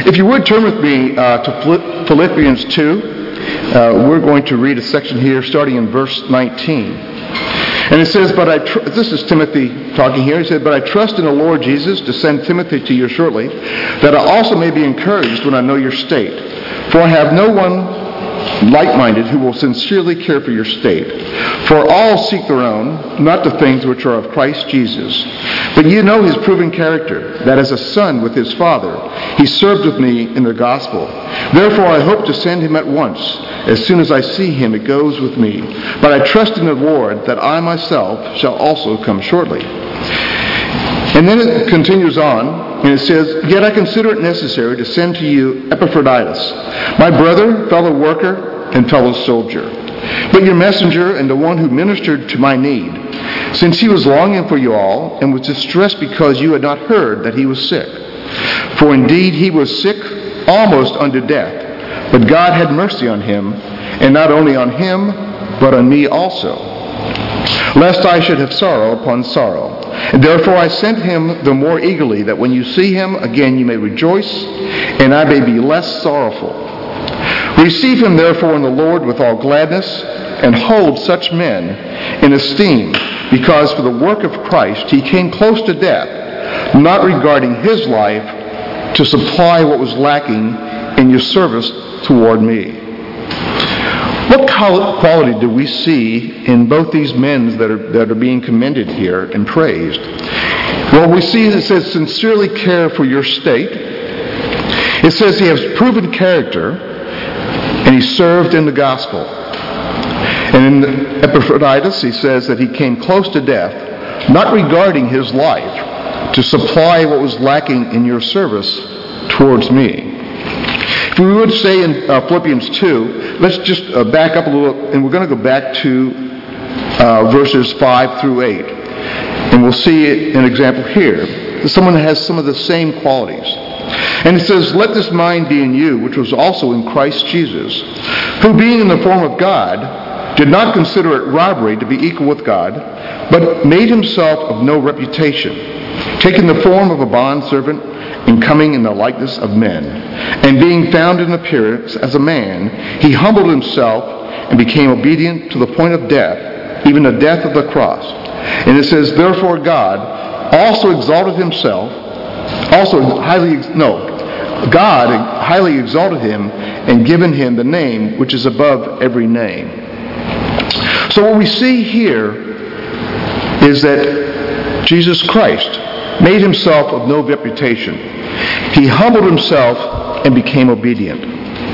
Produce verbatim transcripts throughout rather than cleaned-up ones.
If you would turn with me uh, to Philippians two, uh, we're going to read a section here starting in verse nineteen. And it says, but I tr- this is Timothy talking here. He said, but I trust in the Lord Jesus to send Timothy to you shortly, that I also may be encouraged when I know your state. For I have no one like-minded who will sincerely care for your state. For all seek their own, not the things which are of Christ Jesus. But you know his proven character, that as a son with his father, he served with me in the gospel. Therefore I hope to send him at once. As soon as I see him, it goes with me. But I trust in the Lord that I myself shall also come shortly. And then it continues on, and it says, yet I consider it necessary to send to you Epaphroditus, my brother, fellow worker, and fellow soldier, but your messenger and the one who ministered to my need, since he was longing for you all, and was distressed because you had not heard that he was sick. For indeed he was sick almost unto death, but God had mercy on him, and not only on him, but on me also, lest I should have sorrow upon sorrow. And therefore I sent him the more eagerly, that when you see him again you may rejoice, and I may be less sorrowful. Receive him therefore in the Lord with all gladness, and hold such men in esteem, because for the work of Christ he came close to death, not regarding his life, to supply what was lacking in your service toward me. What quality do we see in both these men that are, that are being commended here and praised? Well, we see it says, sincerely care for your state. It says he has proven character, and he served in the gospel. And in Epaphroditus, he says that he came close to death, not regarding his life, to supply what was lacking in your service towards me. If we would say in uh, Philippians two, let's just uh, back up a little, and we're going to go back to uh, verses five through eight. And we'll see an example here. Someone that has some of the same qualities. And it says, let this mind be in you, which was also in Christ Jesus, who being in the form of God, did not consider it robbery to be equal with God, but made himself of no reputation, taking the form of a bondservant, and coming in the likeness of men. And being found in appearance as a man, he humbled himself and became obedient to the point of death, even the death of the cross. And it says, therefore God also exalted himself, also highly, no, God highly exalted him and given him the name which is above every name. So what we see here is that Jesus Christ made himself of no reputation. He humbled himself and became obedient.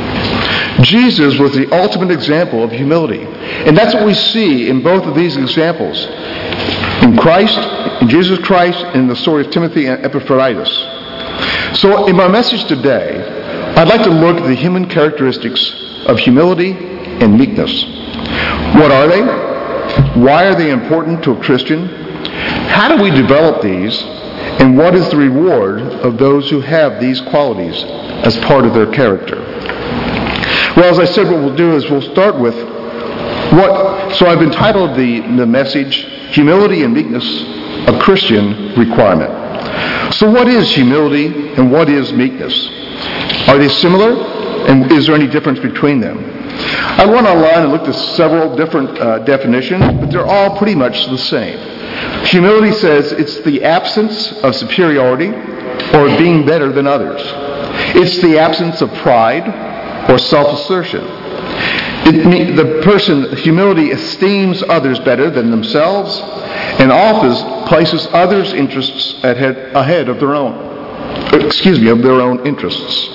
Jesus was the ultimate example of humility. And that's what we see in both of these examples. In Christ, in Jesus Christ, and in the story of Timothy and Epaphroditus. So in my message today, I'd like to look at the human characteristics of humility and meekness. What are they? Why are they important to a Christian? How do we develop these? And what is the reward of those who have these qualities as part of their character? Well, as I said, what we'll do is we'll start with what, so I've entitled the, the message, Humility and Meekness, a Christian Requirement. So what is humility and what is meekness? Are they similar? And is there any difference between them? I went online and looked at several different uh, definitions, but they're all pretty much the same. Humility says it's the absence of superiority or being better than others. It's the absence of pride or self-assertion. It, the person, humility esteems others better than themselves and often places others' interests ahead, ahead of their own. Excuse me, of their own interests.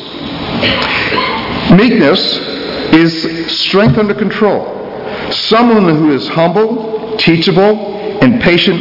Meekness is strength under control. Someone who is humble, teachable, and patient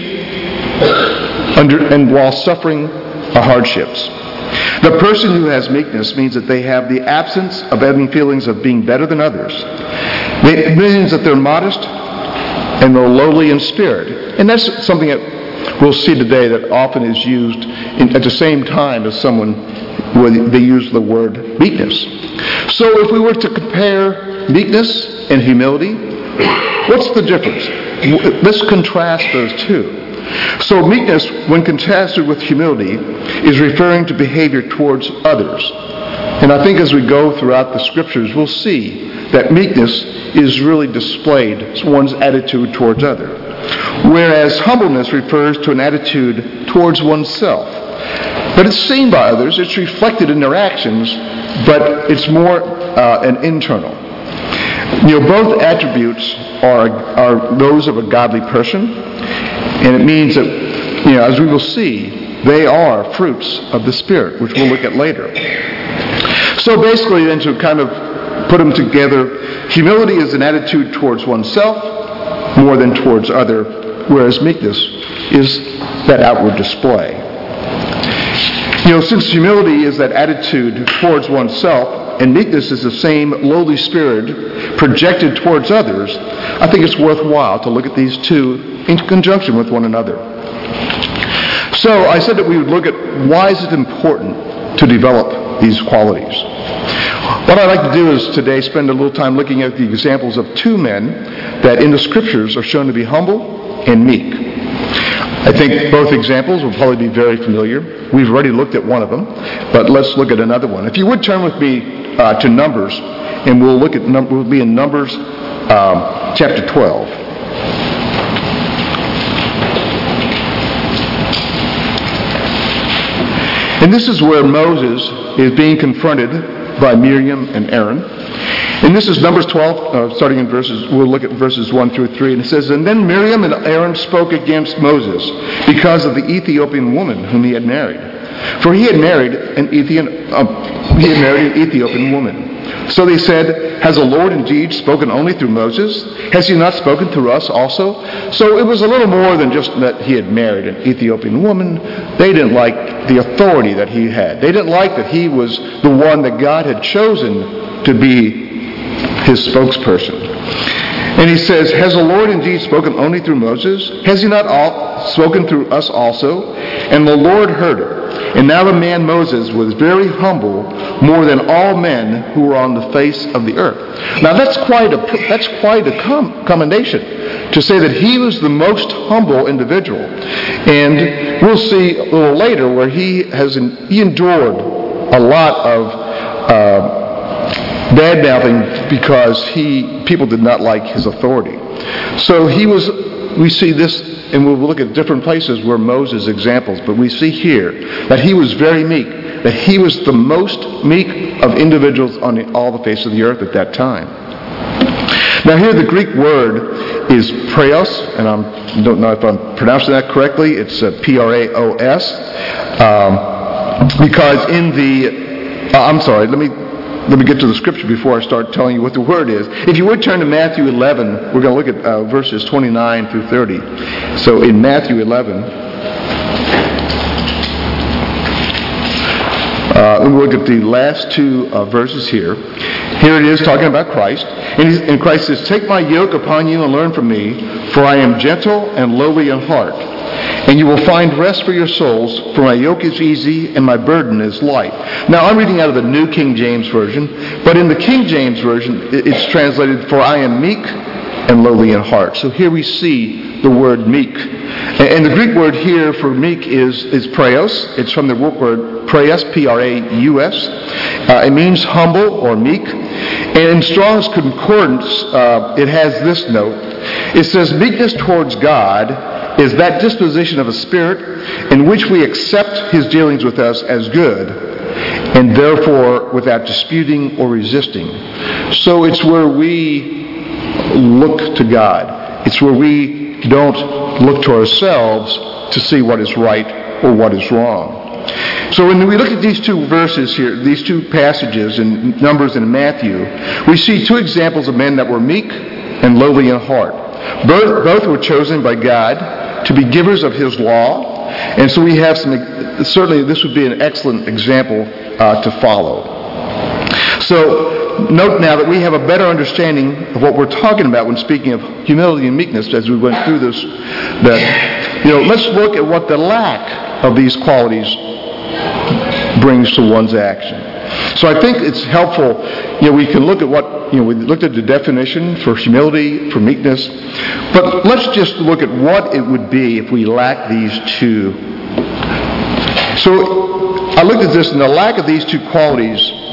under and while suffering hardships. The person who has meekness means that they have the absence of having feelings of being better than others. It means that they're modest and they're lowly in spirit. And that's something that we'll see today that often is used in, at the same time as someone where they use the word meekness. So if we were to compare meekness and humility, what's the difference? Let's contrast those two. So meekness, when contrasted with humility, is referring to behavior towards others. And I think as we go throughout the scriptures, we'll see that meekness is really displayed as one's attitude towards others. Whereas humbleness refers to an attitude towards oneself. But it's seen by others, it's reflected in their actions, but it's more uh, an internal. You know, both attributes are, are those of a godly person, and it means that, you know, as we will see, they are fruits of the Spirit, which we'll look at later. So basically, then, to kind of put them together, humility is an attitude towards oneself more than towards other, whereas meekness is that outward display. You know, since humility is that attitude towards oneself, and meekness is the same lowly spirit projected towards others, I think it's worthwhile to look at these two in conjunction with one another. So I said that we would look at why is it important to develop these qualities. What I'd like to do is today spend a little time looking at the examples of two men that in the scriptures are shown to be humble and meek. I think both examples will probably be very familiar. We've already looked at one of them, but let's look at another one. If you would turn with me uh, to Numbers, and we'll look at num- we'll be in Numbers um, chapter twelve. And this is where Moses is being confronted by Miriam and Aaron. And this is Numbers twelve, uh, starting in verses, we'll look at verses one through three. And it says, And then Miriam and Aaron spoke against Moses because of the Ethiopian woman whom he had married. For he had married an Ethiopian, uh, he had married an Ethiopian woman. So they said, Has the Lord indeed spoken only through Moses? Has he not spoken through us also? So it was a little more than just that he had married an Ethiopian woman. They didn't like the authority that he had. They didn't like that he was the one that God had chosen to be his spokesperson. And he says, Has the Lord indeed spoken only through Moses? Has he not all spoken through us also? And the Lord heard her. And now the man Moses was very humble, more than all men who were on the face of the earth. Now that's quite a that's quite a com- commendation to say that he was the most humble individual. And we'll see a little later where he has he endured a lot of uh, bad mouthing because he people did not like his authority. So he was. We see this, and we'll look at different places where Moses examples, but we see here that he was very meek, that he was the most meek of individuals on the, all the face of the earth at that time. Now here the Greek word is praos, and I don't know if I'm pronouncing that correctly. It's uh, P R A O S, um, because in the, uh, I'm sorry, let me Let me get to the scripture before I start telling you what the word is. If you would turn to Matthew eleven, we're going to look at uh, verses twenty-nine through thirty. So in Matthew eleven, uh, we'll look at the last two uh, verses here. Here it is talking about Christ. And, he's, and Christ says, Take my yoke upon you and learn from me, for I am gentle and lowly in heart. And you will find rest for your souls, for my yoke is easy and my burden is light. Now I'm reading out of the New King James Version, but in the King James Version it's translated, For I am meek and lowly in heart. So here we see the word meek. And the Greek word here for meek is, is praos. It's from the word praus, P R A U S. Uh, it means humble or meek. And in Strong's Concordance, uh, it has this note. It says, Meekness towards God is that disposition of a spirit in which we accept his dealings with us as good, and therefore without disputing or resisting. So it's where we look to God. It's where we don't look to ourselves to see what is right or what is wrong. So when we look at these two verses here, these two passages in Numbers and Matthew, we see two examples of men that were meek and lowly in heart. Both, both were chosen by God to be givers of his law. And so we have some, certainly this would be an excellent example uh, to follow. So note now that we have a better understanding of what we're talking about when speaking of humility and meekness as we went through this. That, you know, let's look at what the lack of these qualities brings to one's action. So I think it's helpful, you know, we can look at what, you know, we looked at the definition for humility, for meekness, but let's just look at what it would be if we lack these two. So I looked at this, and the lack of these two qualities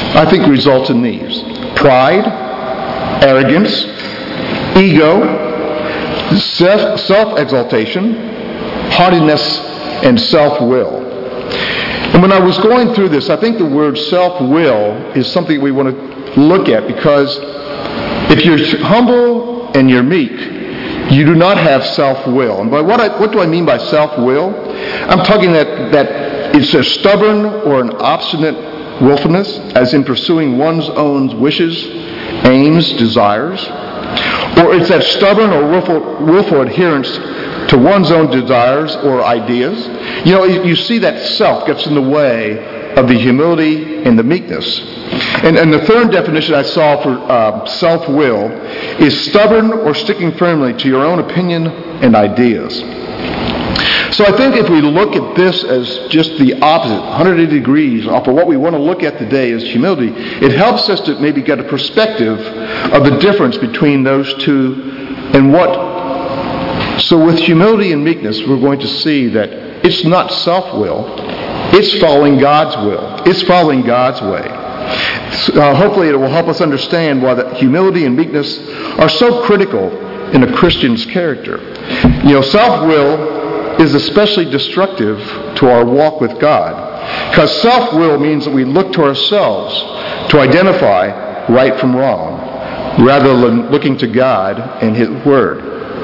I think results in these: pride, arrogance, ego, self-exaltation, haughtiness, and self-will. And when I was going through this, I think the word self-will is something we want to look at, because if you're humble and you're meek, you do not have self-will. And by what, I, what do I mean by self-will? I'm talking that, that it's a stubborn or an obstinate willfulness, as in pursuing one's own wishes, aims, desires. Or it's that stubborn or willful, willful adherence to one's own desires or ideas. You know, you see that self gets in the way of the humility and the meekness. And, and the third definition I saw for uh, self-will is stubborn or sticking firmly to your own opinion and ideas. So I think if we look at this as just the opposite, one hundred eighty degrees off of what we want to look at today as humility, it helps us to maybe get a perspective of the difference between those two and what. So with humility and meekness, we're going to see that it's not self-will, it's following God's will. It's following God's way. Uh, hopefully it will help us understand why that humility and meekness are so critical in a Christian's character. You know, self-will is especially destructive to our walk with God, because self-will means that we look to ourselves to identify right from wrong, rather than looking to God and His Word.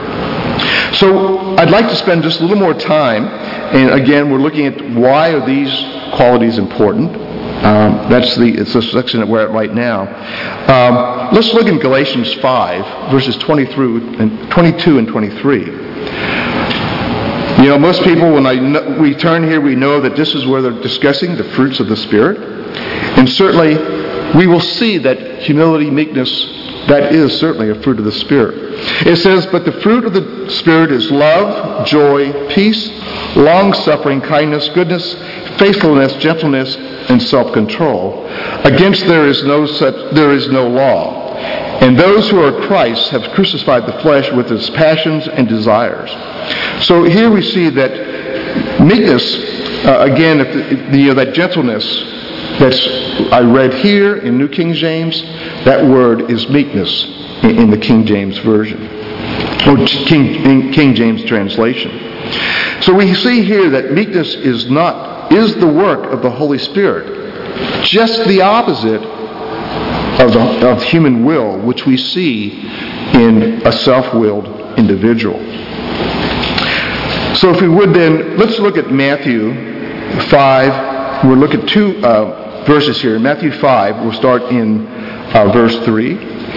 So I'd like to spend just a little more time, and again, we're looking at why are these qualities important. Um, that's the it's the section that we're at right now. Um, let's look in Galatians five, verses twenty through and twenty-two and twenty-three. You know, most people, when I know, we turn here, we know that this is where they're discussing the fruits of the Spirit. And certainly, we will see that humility, meekness, that is certainly a fruit of the Spirit. It says, but the fruit of the Spirit is love, joy, peace, long-suffering, kindness, goodness, faithfulness, gentleness, and self-control. Against there is no such, there is no law. And those who are Christ have crucified the flesh with its passions and desires. So here we see that meekness, uh, again, if the, if the, you know, that gentleness that's I read here in New King James, that word is meekness in, in the King James Version, or King, King James translation. So we see here that meekness is not is the work of the Holy Spirit, just the opposite of, the, of human will, which we see in a self-willed individual. So if we would then, let's look at Matthew five. We'll look at two uh, verses here. Matthew five, we'll start in uh, verse three.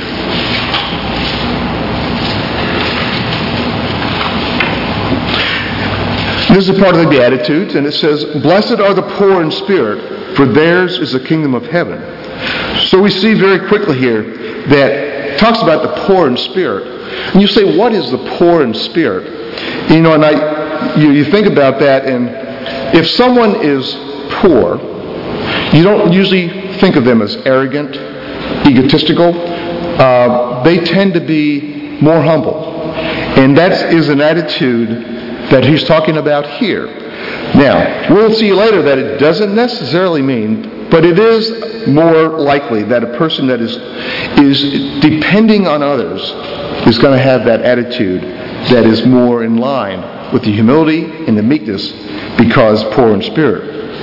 This is a part of the Beatitudes, and it says, blessed are the poor in spirit, for theirs is the kingdom of heaven. So we see very quickly here that it talks about the poor in spirit. And you say, what is the poor in spirit? You know, and I, you, you think about that, and if someone is poor, you don't usually think of them as arrogant, egotistical. Uh, they tend to be more humble. And that is an attitude that he's talking about here. Now, we'll see later that it doesn't necessarily mean, but it is more likely that a person that is is depending on others is going to have that attitude that is more in line with the humility and the meekness, because poor in spirit.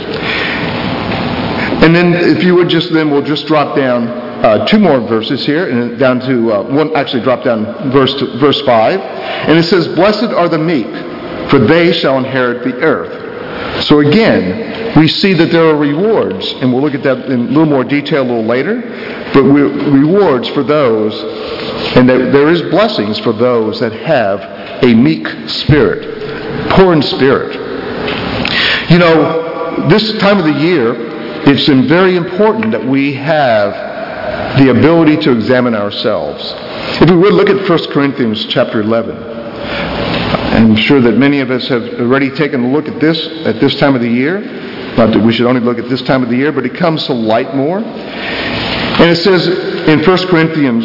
And then if you would just, then we'll just drop down uh, two more verses here, and down to, uh, one actually drop down verse to, verse five. And it says, blessed are the meek, for they shall inherit the earth. So again, we see that there are rewards, and we'll look at that in a little more detail a little later, but we, rewards for those, and that there is blessings for those that have a meek spirit, poor in spirit. You know, this time of the year, it's very important that we have the ability to examine ourselves. If we would look at First Corinthians chapter eleven, I'm sure that many of us have already taken a look at this at this time of the year. Not that we should only look at this time of the year, but it comes to light more. And it says in First Corinthians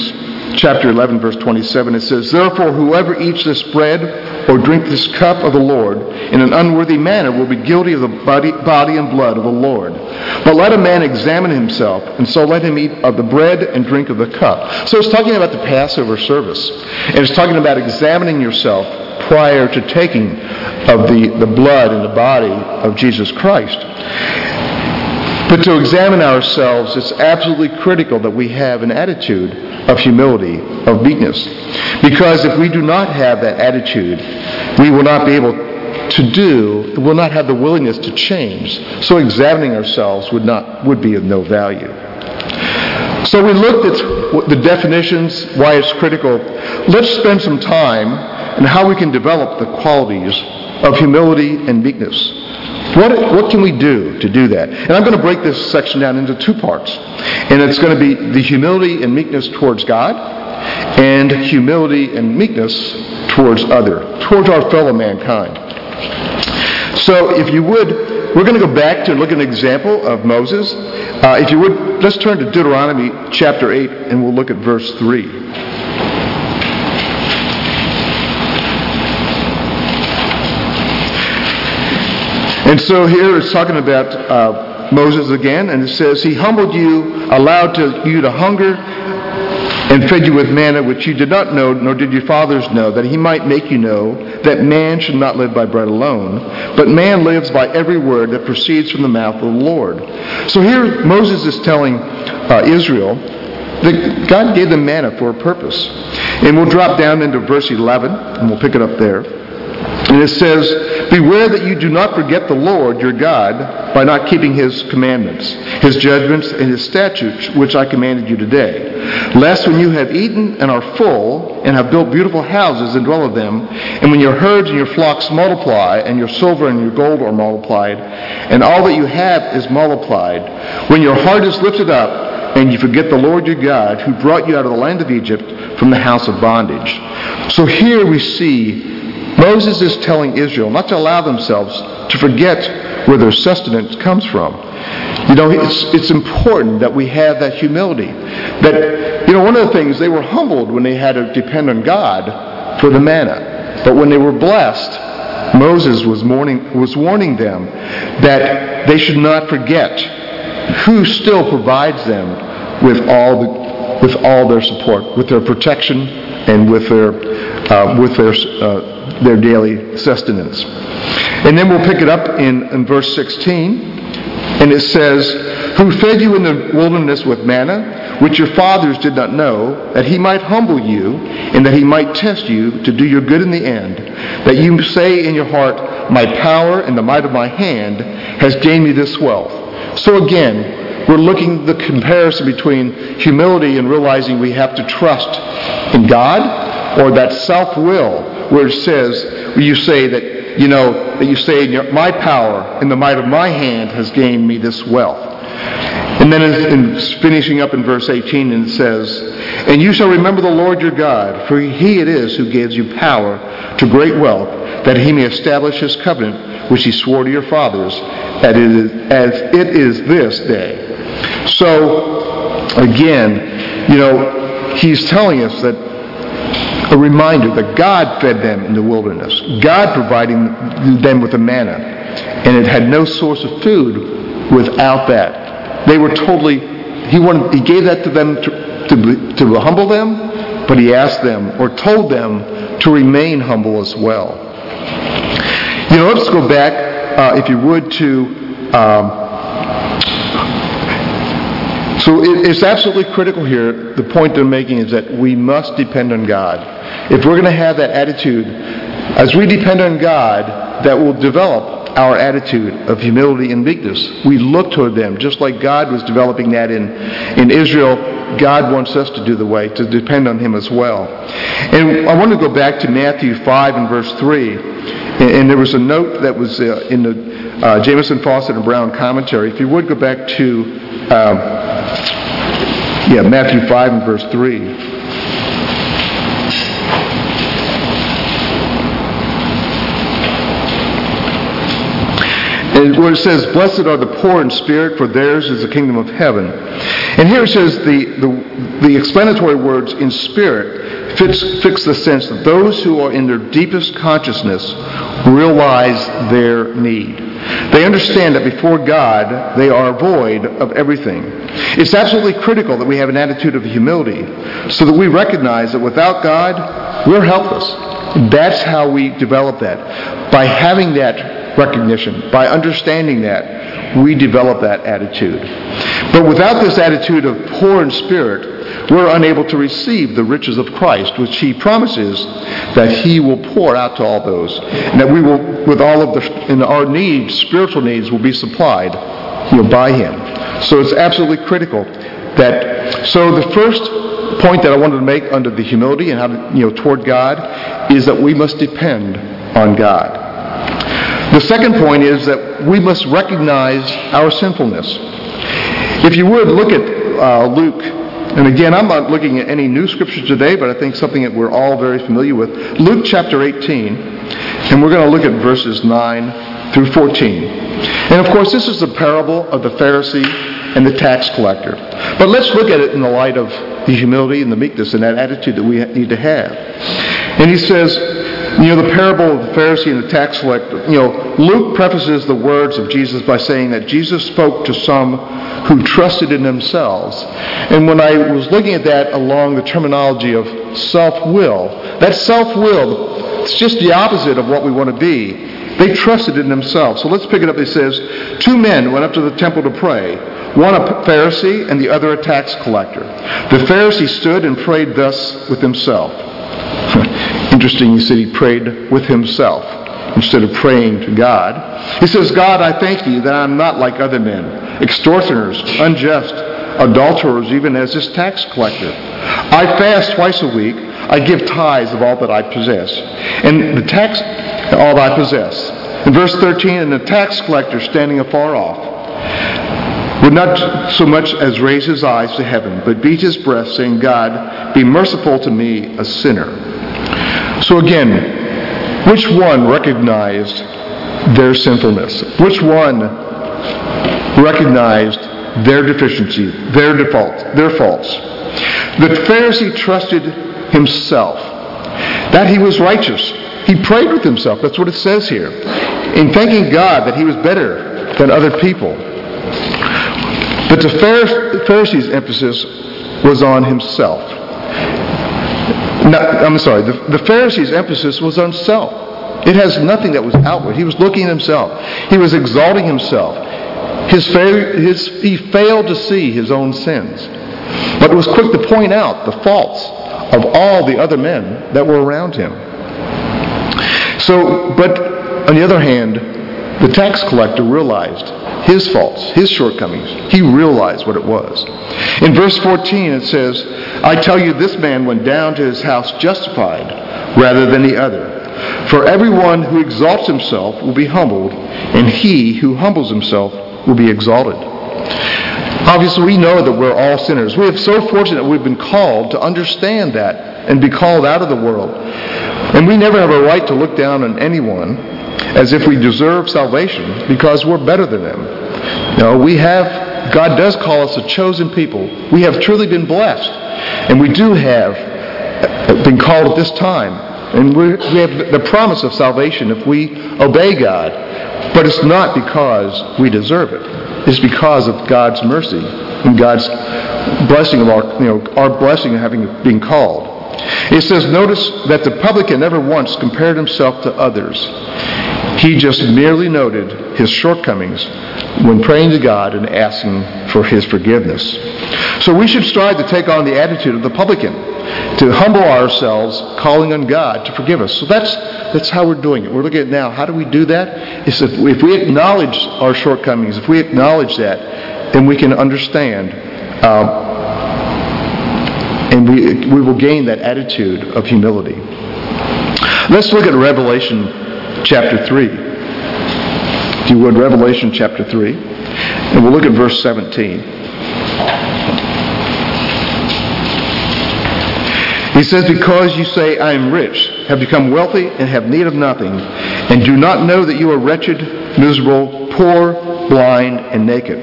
chapter eleven, verse twenty-seven, it says, "Therefore, whoever eats this bread or drink this cup of the Lord in an unworthy manner will be guilty of the body, body and blood of the Lord. But let a man examine himself, and so let him eat of the bread and drink of the cup." So it's talking about the Passover service. And it's talking about examining yourself prior to taking of the, the blood and the body of Jesus Christ. But to examine ourselves, it's absolutely critical that we have an attitude of humility, of meekness. Because if we do not have that attitude, we will not be able to do, will not have the willingness to change. So examining ourselves would not would be of no value. So we looked at the definitions, why it's critical. Let's spend some time on how we can develop the qualities of humility and meekness. What, what can we do to do that? And I'm going to break this section down into two parts. And it's going to be the humility and meekness towards God and humility and meekness towards other, towards our fellow mankind. So if you would, we're going to go back to look at an example of Moses. Uh, if you would, let's turn to Deuteronomy chapter eight and we'll look at verse three. And so here it's talking about uh, Moses again, and it says, "He humbled you, allowed to, you to hunger, and fed you with manna which you did not know, nor did your fathers know, that he might make you know that man should not live by bread alone, but man lives by every word that proceeds from the mouth of the Lord." So here Moses is telling uh, Israel that God gave them manna for a purpose. And we'll drop down into verse eleven, and we'll pick it up there. And it says, "Beware that you do not forget the Lord your God by not keeping his commandments, his judgments, and his statutes, which I commanded you today. Lest when you have eaten and are full, and have built beautiful houses and dwell in them, and when your herds and your flocks multiply, and your silver and your gold are multiplied, and all that you have is multiplied, when your heart is lifted up, and you forget the Lord your God, who brought you out of the land of Egypt from the house of bondage." So here we see Moses is telling Israel not to allow themselves to forget where their sustenance comes from. You know, it's, it's important that we have that humility. That, you know, one of the things, they were humbled when they had to depend on God for the manna. But when they were blessed, Moses was, warning, was warning them that they should not forget who still provides them with all the, with all their support, with their protection, and with their uh, with their uh, their daily sustenance. And then we'll pick it up in, in verse sixteen, and it says, "Who fed you in the wilderness with manna, which your fathers did not know, that he might humble you, and that he might test you to do your good in the end, that you say in your heart, my power and the might of my hand has gained me this wealth." So again, we're looking at the comparison between humility and realizing we have to trust in God, or that self-will, where it says, where you say that, you know, that you say, in your, my power and the might of my hand has gained me this wealth. And then in, in finishing up in verse eighteen, and it says, "And you shall remember the Lord your God, for he it is who gives you power to great wealth, that he may establish his covenant, which he swore to your fathers, as it is, as it is this day." So, again, you know, he's telling us that a reminder that God fed them in the wilderness. God providing them with the manna. And it had no source of food without that. They were totally, he wanted, he gave that to them to, to, to humble them, but he asked them, or told them, to remain humble as well. You know, let's go back, uh, if you would, to, um, so it, it's absolutely critical here. The point they're making is that we must depend on God. If we're going to have that attitude, as we depend on God, that will develop our attitude of humility and meekness. We look toward them, just like God was developing that in, in Israel. God wants us to do the way, to depend on him as well. And I want to go back to Matthew five and verse three. And, and there was a note that was uh, in the uh, Jamieson, Fausset, and Brown commentary. If you would go back to um, yeah, Matthew five and verse three. And where it says, blessed are the poor in spirit, for theirs is the kingdom of heaven. And here it says the, the, the explanatory words in spirit fix, fix the sense that those who are in their deepest consciousness realize their need. They understand that before God, they are void of everything. It's absolutely critical that we have an attitude of humility so that we recognize that without God, we're helpless. That's how we develop that. By having that recognition, by understanding that, we develop that attitude. But without this attitude of poor in spirit, we're unable to receive the riches of Christ, which He promises that He will pour out to all those, and that we will, with all of the, and our needs, spiritual needs, will be supplied, you know, by Him. So it's absolutely critical that. So the first point that I wanted to make under the humility and how to, you know, toward God is that we must depend on God. The second point is that we must recognize our sinfulness. If you would, look at uh, Luke. And again, I'm not looking at any new scripture today, but I think something that we're all very familiar with. Luke chapter eighteen, and we're going to look at verses nine through fourteen. And of course, this is the parable of the Pharisee and the tax collector. But let's look at it in the light of the humility and the meekness and that attitude that we need to have. And he says, you know, the parable of the Pharisee and the tax collector, you know, Luke prefaces the words of Jesus by saying that Jesus spoke to some who trusted in themselves. And when I was looking at that along the terminology of self-will, that self-will, it's just the opposite of what we want to be. They trusted in themselves. So let's pick it up. It says, two men went up to the temple to pray, one a Pharisee and the other a tax collector. The Pharisee stood and prayed thus with himself. Interesting, he said he prayed with himself instead of praying to God. He says, God, I thank you that I'm not like other men, extortioners, unjust, adulterers, even as this tax collector. I fast twice a week. I give tithes of all that I possess. And the tax, all that I possess. In verse thirteen, and the tax collector standing afar off would not so much as raise his eyes to heaven, but beat his breast, saying, God, be merciful to me, a sinner. So again, which one recognized their sinfulness? Which one recognized their deficiency, their default, their faults? The Pharisee trusted himself, that he was righteous. He prayed with himself. That's what it says here. In thanking God that he was better than other people. But the Pharisee's emphasis was on himself. No, I'm sorry, the, the Pharisee's emphasis was on self. It has nothing that was outward. He was looking at himself. He was exalting himself. His, his, he failed to see his own sins, but was quick to point out the faults of all the other men that were around him. So, but on the other hand, the tax collector realized his faults, his shortcomings. He realized what it was. In verse fourteen it says, I tell you, this man went down to his house justified rather than the other. For everyone who exalts himself will be humbled, and he who humbles himself will be exalted. Obviously, we know that we're all sinners. We are so fortunate that we've been called to understand that and be called out of the world. And we never have a right to look down on anyone as if we deserve salvation because we're better than them. No, we have, God does call us a chosen people. We have truly been blessed. And we do have been called at this time. And we we have the promise of salvation if we obey God. But it's not because we deserve it. It's because of God's mercy and God's blessing of our, you know, our blessing of having been called. It says, notice that the publican never once compared himself to others. He just merely noted his shortcomings when praying to God and asking for his forgiveness. So we should strive to take on the attitude of the publican, to humble ourselves, calling on God to forgive us. So that's that's how we're doing it. We're looking at now, how do we do that? It's if, if we acknowledge our shortcomings, if we acknowledge that, then we can understand, um, and we we will gain that attitude of humility. Let's look at Revelation chapter three. If you would, Revelation chapter three. And we'll look at verse seventeen. He says, because you say, I am rich, have become wealthy, and have need of nothing, and do not know that you are wretched, miserable, poor, blind, and naked.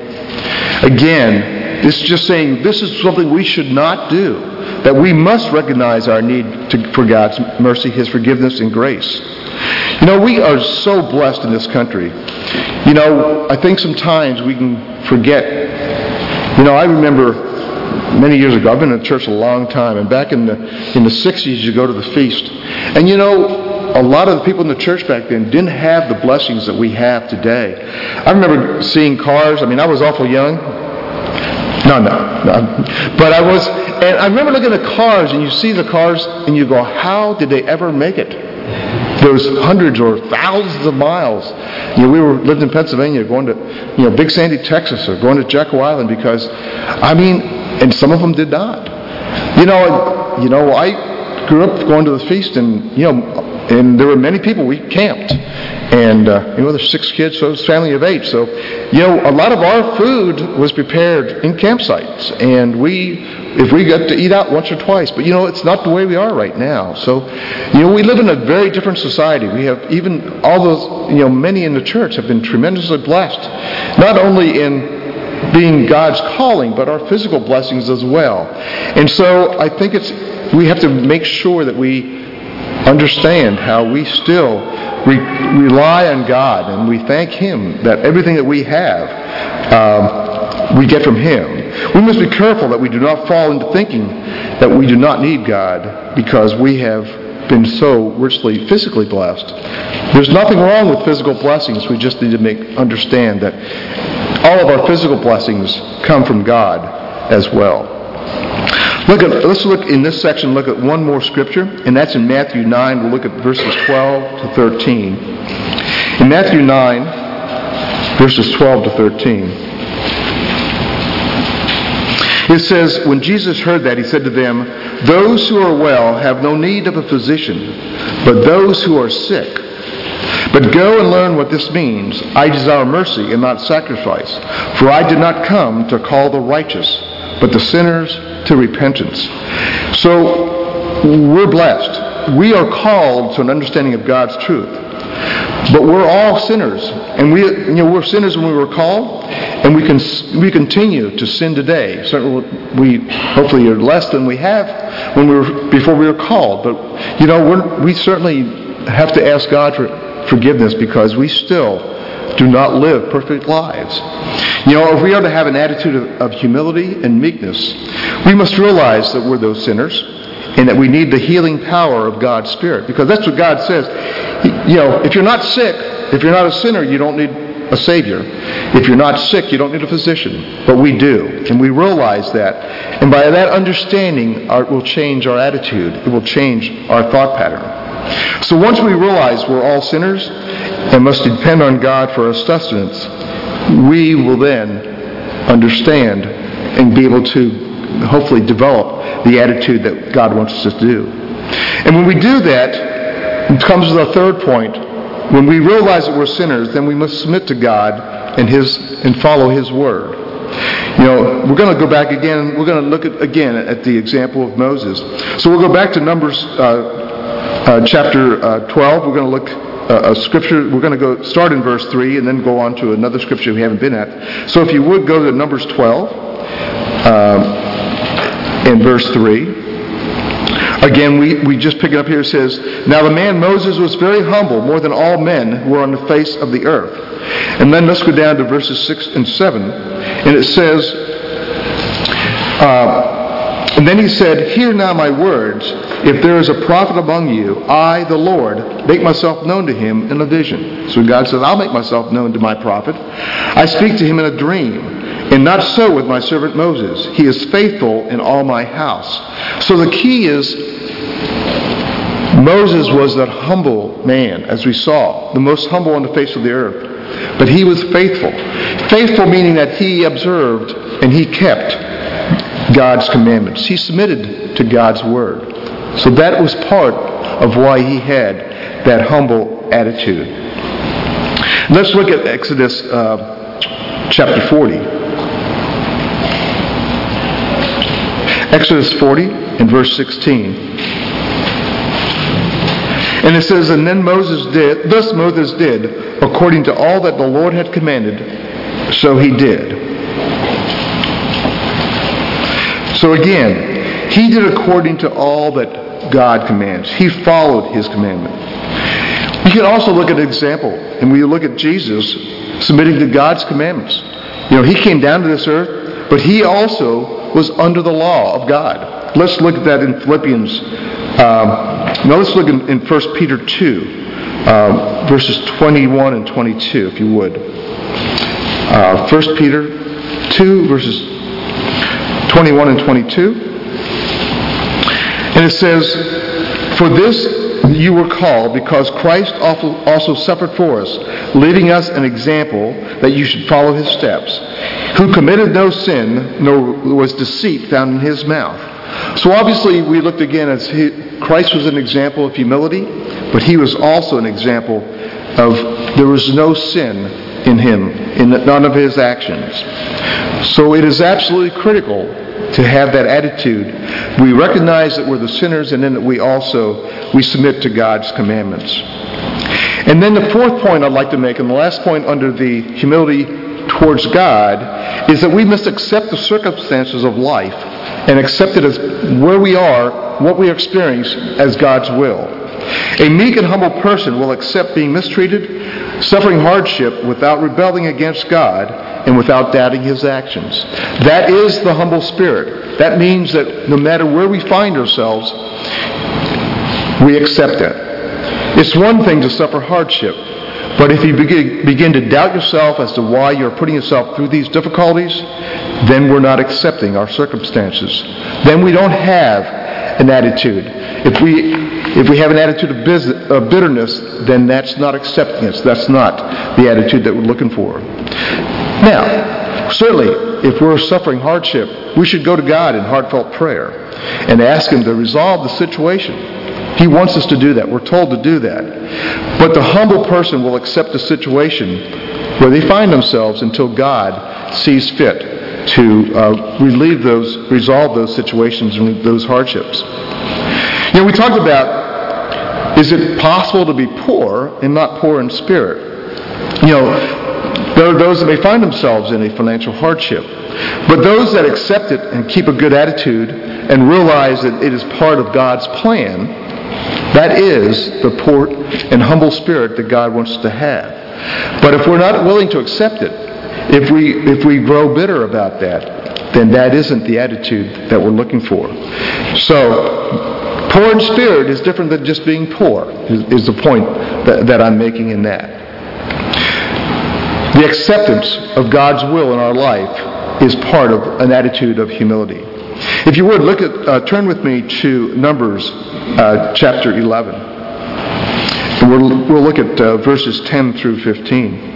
Again, it's just saying this is something we should not do, that we must recognize our need to, for God's mercy, His forgiveness, and grace. You know, we are so blessed in this country. You know, I think sometimes we can forget. You know, I remember many years ago, I've been in church a long time, and back in the in the sixties, you go to the feast. And you know, a lot of the people in the church back then didn't have the blessings that we have today. I remember seeing cars. I mean, I was awful young. No, no, no. But I was, and I remember looking at cars, and you see the cars, and you go, how did they ever make it? There was hundreds or thousands of miles. You know, we were lived in Pennsylvania, going to, you know, Big Sandy, Texas, or going to Jekyll Island because, I mean, and some of them did not. You know, you know, I grew up going to the feast, and you know, and there were many people. We camped, and uh, you know, there's six kids, so it was a family of eight. So, you know, a lot of our food was prepared in campsites, and we. If we got to eat out once or twice. But, you know, it's not the way we are right now. So, you know, we live in a very different society. We have even all those, you know, many in the church have been tremendously blessed. Not only in being God's calling, but our physical blessings as well. And so I think it's we have to make sure that we understand how we still re- rely on God, and we thank Him that everything that we have, um, we get from Him. We must be careful that we do not fall into thinking that we do not need God because we have been so richly physically blessed. There's nothing wrong with physical blessings. We just need to make understand that all of our physical blessings come from God as well. Look at, let's look in this section, look at one more scripture, and that's in Matthew nine. We'll look at verses twelve to thirteen. In Matthew nine, verses twelve to thirteen. It says, when Jesus heard that, He said to them, those who are well have no need of a physician, but those who are sick. But go and learn what this means. I desire mercy and not sacrifice, for I did not come to call the righteous, but the sinners to repentance. So, we're blessed. We are called to an understanding of God's truth. But we're all sinners, and we, you know, we're sinners when we were called, and we can we continue to sin today. Certainly, we hopefully are less than we have when we were before we were called. But you know, we're, we certainly have to ask God for forgiveness because we still do not live perfect lives. You know, if we are to have an attitude of, of humility and meekness, we must realize that we're those sinners, and that we need the healing power of God's Spirit. Because that's what God says. You know, if you're not sick, if you're not a sinner, you don't need a Savior. If you're not sick, you don't need a physician. But we do. And we realize that. And by that understanding, it will change our attitude. It will change our thought pattern. So once we realize we're all sinners and must depend on God for our sustenance, we will then understand and be able to hopefully develop the attitude that God wants us to do. And when we do that, it comes to the third point. When we realize that we're sinners, then we must submit to God and His and follow His word. You know, we're going to go back again. We're going to look at, again at the example of Moses. So we'll go back to Numbers uh, uh, chapter uh, twelve. We're going to look uh, a scripture. We're going to go start in verse three and then go on to another scripture we haven't been at. So if you would go to Numbers twelve. Um, in verse three. Again, we, we just pick it up here. It says, now the man Moses was very humble, more than all men who were on the face of the earth. And then let's go down to verses six and seven. And it says, uh, and then he said, hear now my words. If there is a prophet among you, I, the Lord, make myself known to him in a vision. So God says, I'll make myself known to my prophet. I speak to him in a dream. And not so with my servant Moses. He is faithful in all my house. So the key is, Moses was that humble man, as we saw, the most humble on the face of the earth. But he was faithful. Faithful meaning that he observed and he kept God's commandments. He submitted to God's word. So that was part of why he had that humble attitude. Let's look at Exodus uh, chapter forty. Exodus forty and verse sixteen. And it says, and then Moses did, thus Moses did, according to all that the Lord had commanded, so he did. So again, he did according to all that God commands. He followed his commandment. You can also look at an example, and we look at Jesus submitting to God's commandments. You know, he came down to this earth, but he also was under the law of God. Let's look at that in Philippians. Um, now let's look in, in First Peter two, um, verses twenty-one and twenty-two, if you would. Uh, First Peter two, verses twenty-one and twenty-two. And it says, for this you were called, because Christ also suffered for us, leaving us an example that you should follow his steps, who committed no sin, nor was deceit found in his mouth. So obviously we looked again as he, Christ was an example of humility, but he was also an example of there was no sin in him, in none of his actions. So it is absolutely critical to have that attitude. We recognize that we're the sinners, and then that we also we submit to God's commandments. And then the fourth point I'd like to make, and the last point under the humility towards God, is that we must accept the circumstances of life and accept it as where we are, what we experience, as God's will. A meek and humble person will accept being mistreated, suffering hardship without rebelling against God and without doubting his actions. That is the humble spirit. That means that no matter where we find ourselves, we accept it. It's one thing to suffer hardship, but if you begin, begin to doubt yourself as to why you're putting yourself through these difficulties, then we're not accepting our circumstances. Then we don't have an attitude. If we if we have an attitude of, business, of bitterness, then that's not accepting us. That's not the attitude that we're looking for. Now, certainly, if we're suffering hardship, we should go to God in heartfelt prayer and ask him to resolve the situation. He wants us to do that. We're told to do that. But the humble person will accept the situation where they find themselves until God sees fit to uh, relieve those, resolve those situations and those hardships. You know, we talked about, is it possible to be poor and not poor in spirit? You know, there are those that may find themselves in a financial hardship. But those that accept it and keep a good attitude and realize that it is part of God's plan, that is the poor and humble spirit that God wants us to have. But if we're not willing to accept it, if we if we grow bitter about that, then that isn't the attitude that we're looking for. So, poor in spirit is different than just being poor, is, is the point that, that I'm making in that. The acceptance of God's will in our life is part of an attitude of humility. If you would, look at, uh, turn with me to Numbers uh, chapter eleven. And we'll, we'll look at uh, verses ten through fifteen.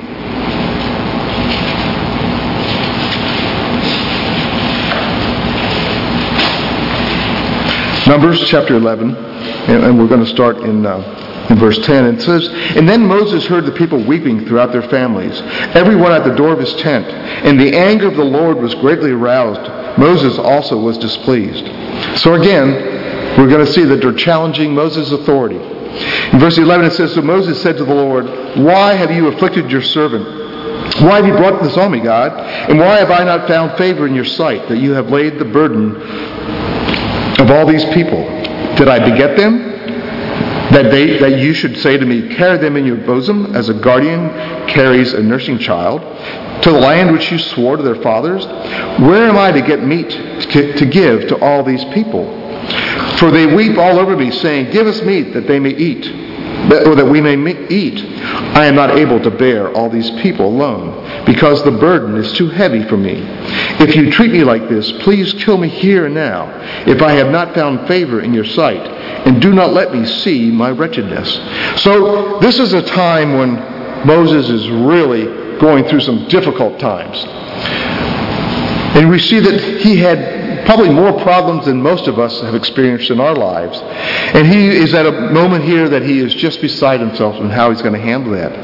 Numbers chapter eleven, and, and we're going to start in... Uh, In verse ten, it says, and then Moses heard the people weeping throughout their families, everyone at the door of his tent, and the anger of the Lord was greatly aroused. Moses also was displeased. So again, we're going to see that they're challenging Moses' authority. In verse eleven it says, so Moses said to the Lord, why have you afflicted your servant? Why have you brought this on me, God? And why have I not found favor in your sight, that you have laid the burden of all these people? Did I beget them? That they, that you should say to me, carry them in your bosom as a guardian carries a nursing child, to the land which you swore to their fathers? Where am I to get meat to, to give to all these people? For they weep all over me, saying, give us meat that they may eat, that, or that we may eat. I am not able to bear all these people alone, because the burden is too heavy for me. If you treat me like this, please kill me here and now, if I have not found favor in your sight, and do not let me see my wretchedness. So this is a time when Moses is really going through some difficult times. And we see that he had probably more problems than most of us have experienced in our lives. And he is at a moment here that he is just beside himself in how he's going to handle that.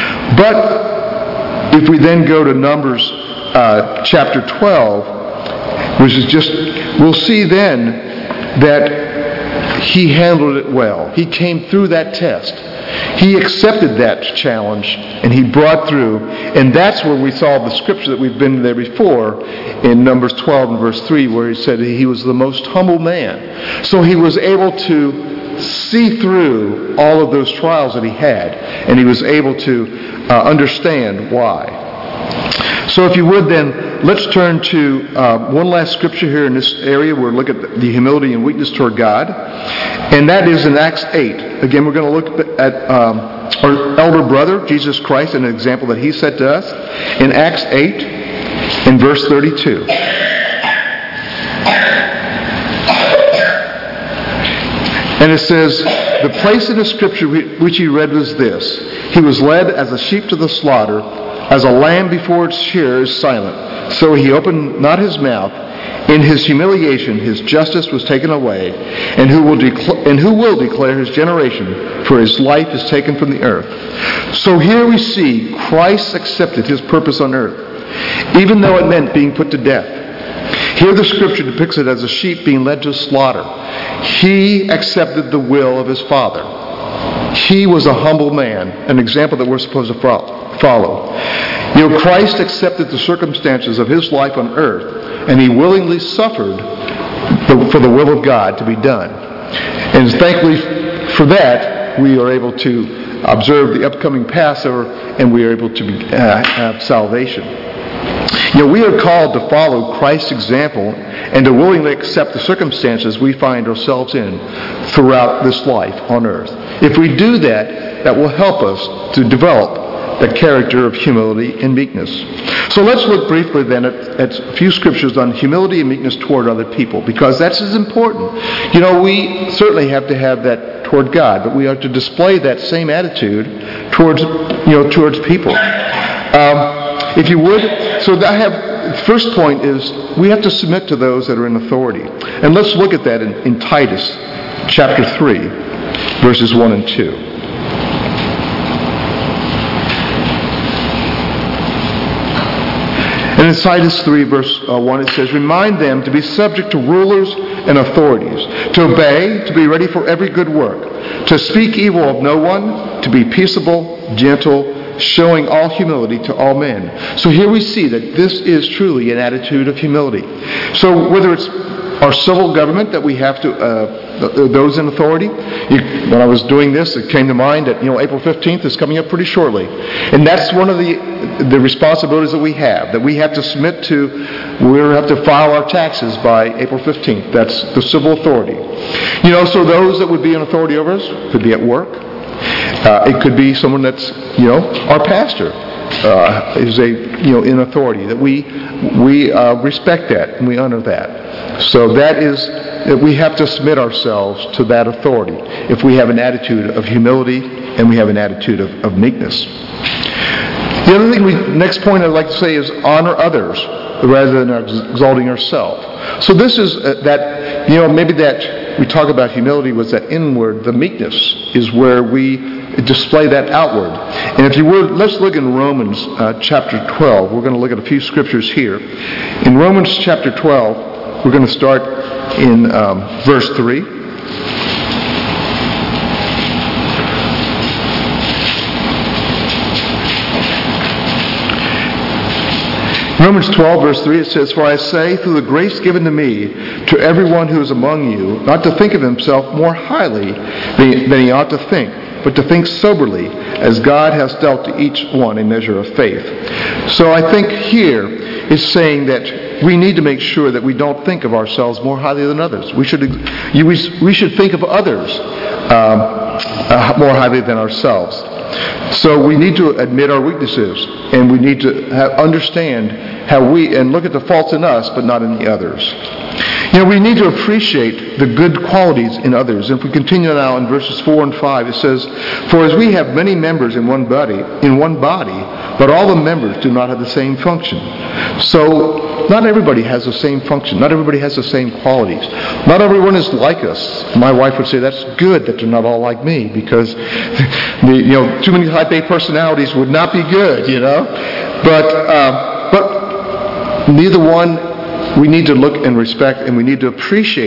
But if we then go to Numbers uh, chapter twelve, which is just, we'll see then that he handled it well. He came through that test. He accepted that challenge, and he brought through. And that's where we saw the scripture that we've been there before in Numbers twelve and verse three, where he said he was the most humble man. So he was able to see through all of those trials that he had, and he was able to uh, understand why. So if you would then, let's turn to uh, one last scripture here in this area. We're looking at the humility and weakness toward God. And that is in Acts eight. Again, we're going to look at um, our elder brother, Jesus Christ, and an example that he set to us. In Acts eight, in verse thirty-two. And it says, the place in the scripture which he read was this: He was led as a sheep to the slaughter, as a lamb before its shearer is silent. So he opened not his mouth. In his humiliation, his justice was taken away. And who will decl- and who will declare his generation? For his life is taken from the earth. So here we see Christ accepted his purpose on earth, even though it meant being put to death. Here the scripture depicts it as a sheep being led to slaughter. He accepted the will of his Father. He was a humble man, an example that we're supposed to follow. You know, Christ accepted the circumstances of his life on earth, and he willingly suffered for the will of God to be done. And thankfully for that, we are able to observe the upcoming Passover, and we are able to be, uh, have salvation. You know, we are called to follow Christ's example and to willingly accept the circumstances we find ourselves in throughout this life on earth. If we do that, that will help us to develop the character of humility and meekness. So let's look briefly then at, at a few scriptures on humility and meekness toward other people, because that's as important. You know, we certainly have to have that toward God, but we are to display that same attitude towards, you know, towards people. Um, if you would, so I have, the first point is we have to submit to those that are in authority. And let's look at that in, in Titus chapter three, verses one and two. And in Titus three, verse one, it says, Remind them to be subject to rulers and authorities, to obey, to be ready for every good work, to speak evil of no one, to be peaceable, gentle, showing all humility to all men. So here we see that this is truly an attitude of humility. So whether it's our civil government that we have to, uh, those in authority. You, when I was doing this, it came to mind that, you know, April fifteenth is coming up pretty shortly. And that's one of the the responsibilities that we have, that we have to submit to. We have to file our taxes by April fifteenth. That's the civil authority. You know, so those that would be in authority over us could be at work. Uh, it could be someone that's, you know, our pastor. Uh, is a, you know, in authority, that we we uh, respect that and we honor that. So that is that we have to submit ourselves to that authority if we have an attitude of humility and we have an attitude of, of meekness. The other thing, we next point I'd like to say is honor others rather than exalting ourselves. So this is uh, that, you know, maybe that we talk about humility was that inward. The meekness is where we display that outward. And if you would, let's look in Romans uh, chapter twelve. We're going to look at a few scriptures here. In Romans chapter twelve, we're going to start in um, verse three. Romans twelve, verse three, it says, For I say, through the grace given to me, to everyone who is among you, not to think of himself more highly than he ought to think, but to think soberly, as God has dealt to each one a measure of faith. So I think here is saying that we need to make sure that we don't think of ourselves more highly than others. We should we should think of others um, uh, more highly than ourselves. So we need to admit our weaknesses, and we need to have, understand how we, and look at the faults in us, but not in the others. You know, we need to appreciate the good qualities in others. And if we continue now in verses four and five, it says, For as we have many members in one body, in one body, but all the members do not have the same function. So not everybody has the same function. Not everybody has the same qualities. Not everyone is like us. My wife would say that's good that they're not all like me, because the, you know, too many type A personalities would not be good, you know. But uh, but neither one. We need to look and respect, and we need to appreciate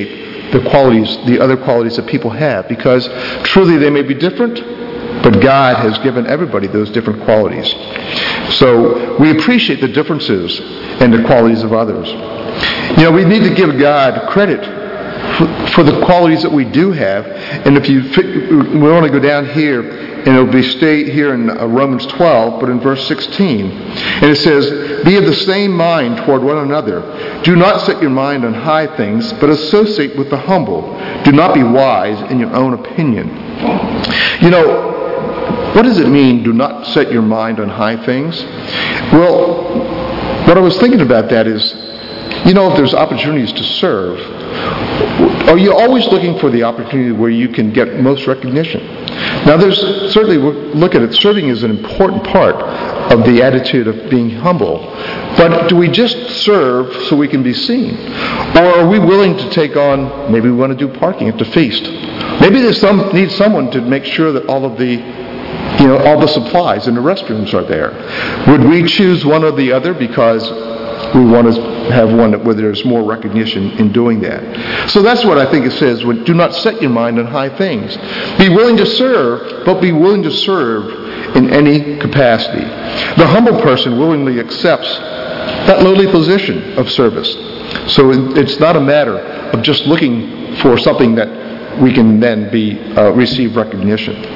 the qualities, the other qualities that people have, because truly they may be different, but God has given everybody those different qualities. So we appreciate the differences and the qualities of others. You know, we need to give God credit for, for the qualities that we do have. And if you, we want to go down here, and it'll be stay here in Romans twelve, but in verse sixteen. And it says, "Be of the same mind toward one another. Do not set your mind on high things, but associate with the humble. Do not be wise in your own opinion." You know, what does it mean, do not set your mind on high things? Well, what I was thinking about that is, you know, if there's opportunities to serve, are you always looking for the opportunity where you can get most recognition? Now, there's certainly, look at it, serving is an important part of the attitude of being humble. But do we just serve so we can be seen? Or are we willing to take on, maybe we want to do parking at the feast. Maybe there's some need someone to make sure that all of the You know, all the supplies in the restrooms are there. Would we choose one or the other because we want to have one where there's more recognition in doing that? So that's what I think it says, when, do not set your mind on high things. Be willing to serve, but be willing to serve in any capacity. The humble person willingly accepts that lowly position of service. So it's not a matter of just looking for something that we can then be uh, receive recognition.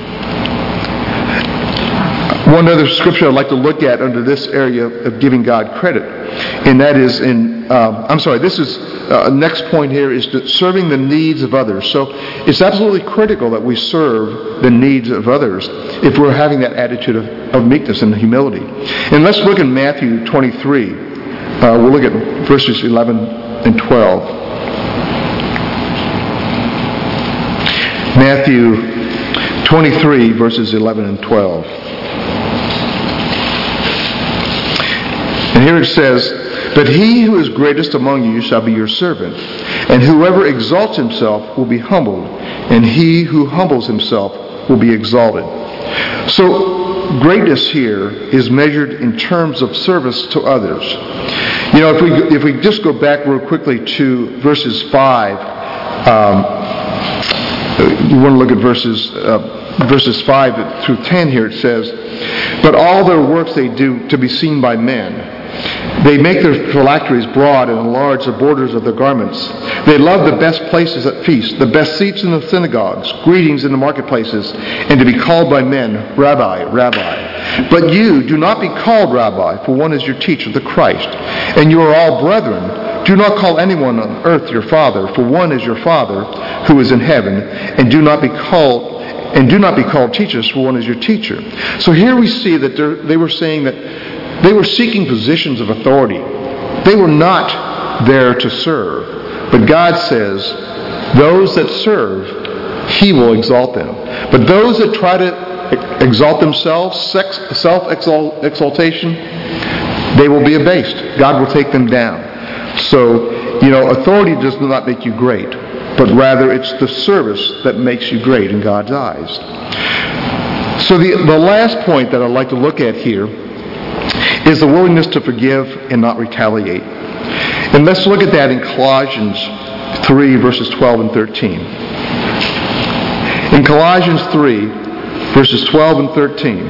One other scripture I'd like to look at under this area of giving God credit, and that is in, um, I'm sorry, this is, uh, next point here is that serving the needs of others. So it's absolutely critical that we serve the needs of others if we're having that attitude of, of meekness and humility. And let's look in Matthew twenty-three. Uh, we'll look at verses eleven and twelve. Matthew twenty-three, verses eleven and twelve. And here it says, "But he who is greatest among you shall be your servant, and whoever exalts himself will be humbled, and he who humbles himself will be exalted." So greatness here is measured in terms of service to others. You know, if we if we just go back real quickly to verses five, um, you want to look at verses uh, verses five through ten here. It says, "But all their works they do to be seen by men. They make their phylacteries broad and enlarge the borders of their garments. They love the best places at feasts, the best seats in the synagogues, greetings in the marketplaces, and to be called by men, Rabbi, Rabbi. But you do not be called Rabbi, for one is your teacher, the Christ. And you are all brethren. Do not call anyone on earth your father, for one is your Father who is in heaven. And do not be called and do not be called teachers, for one is your teacher." So here we see that they were saying that they were seeking positions of authority. They were not there to serve. But God says, those that serve, He will exalt them. But those that try to exalt themselves, self-exaltation, they will be abased. God will take them down. So, you know, authority does not make you great, but rather it's the service that makes you great in God's eyes. So the, the last point that I'd like to look at here is the willingness to forgive and not retaliate. And let's look at that in Colossians three, verses twelve and thirteen. In Colossians three, verses twelve and thirteen.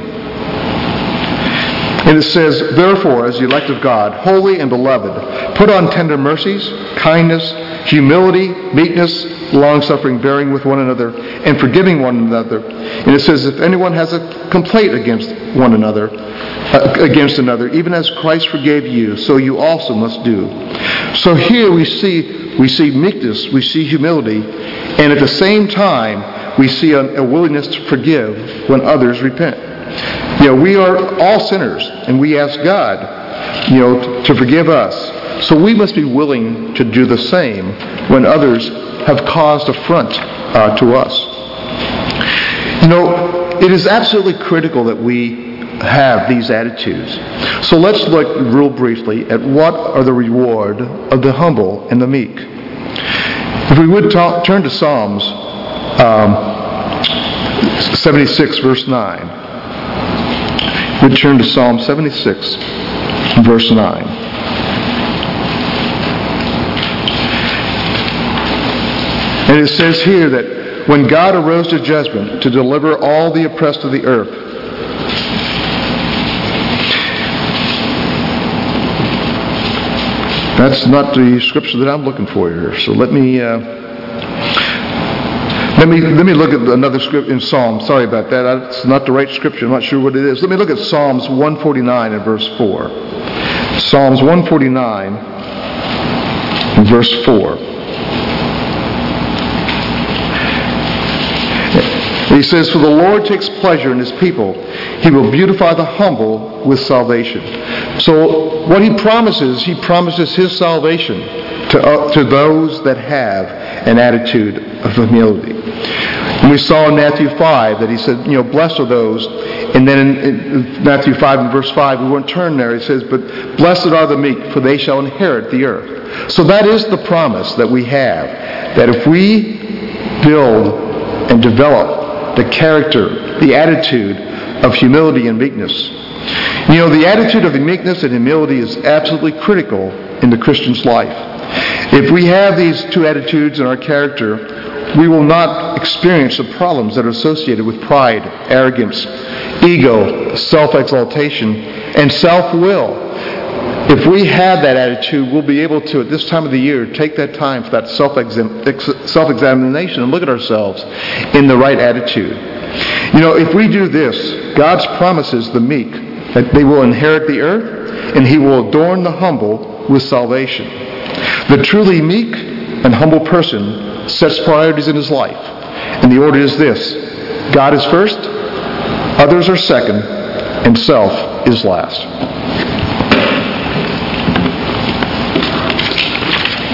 And it says, "Therefore, as the elect of God, holy and beloved, put on tender mercies, kindness, humility, meekness, long-suffering, bearing with one another, and forgiving one another." And it says, "If anyone has a complaint against one another, uh, against another, even as Christ forgave you, so you also must do." So here we see we see meekness, we see humility, and at the same time we see a, a willingness to forgive when others repent. You know, we are all sinners, and we ask God, you know, to, to forgive us. So we must be willing to do the same when others have caused affront uh, to us. You know, it is absolutely critical that we have these attitudes. So let's look real briefly at what are the reward of the humble and the meek. If we would ta- turn to Psalms um, seventy-six, verse nine. We'd turn to Psalm seventy-six, verse nine. And it says here that when God arose to judgment to deliver all the oppressed of the earth, that's not the scripture that I'm looking for here. So let me uh, let me let me look at another script in Psalms. Sorry about that. It's not the right scripture. I'm not sure what it is. Let me look at Psalms one forty-nine and verse four. Psalms one forty-nine and verse four. He says, "For the Lord takes pleasure in his people. He will beautify the humble with salvation." So what he promises, he promises his salvation to, uh, to those that have an attitude of humility. And we saw in Matthew five that he said, you know, blessed are those. And then in, in Matthew five and verse five, we won't turn there. It says, but blessed are the meek, for they shall inherit the earth. So that is the promise that we have, that if we build and develop the character, the attitude of humility and meekness. You know, the attitude of meekness and humility is absolutely critical in the Christian's life. If we have these two attitudes in our character, we will not experience the problems that are associated with pride, arrogance, ego, self-exaltation, and self-will. If we have that attitude, we'll be able to, at this time of the year, take that time for that self-exam- self-examination and look at ourselves in the right attitude. You know, if we do this, God's promises the meek that they will inherit the earth, and he will adorn the humble with salvation. The truly meek and humble person sets priorities in his life. And the order is this: God is first, others are second, and self is last.